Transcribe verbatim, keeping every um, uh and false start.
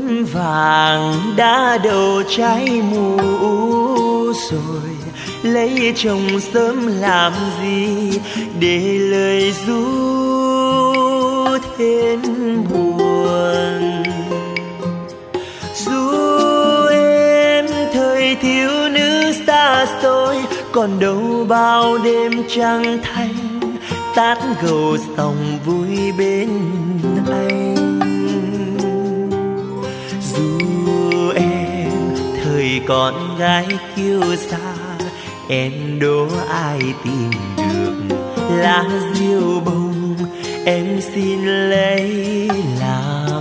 Muôn vàng đã đầu trái mù rồi, lấy chồng sớm làm gì để lời ru thêm buồn. Dù em thời thiếu nữ xa xôi, còn đâu bao đêm trăng thanh tát gầu sòng vui bên anh. Dù em thời con gái kiêu sa, em đố ai tìm được lá diêu bông, em xin lấy làm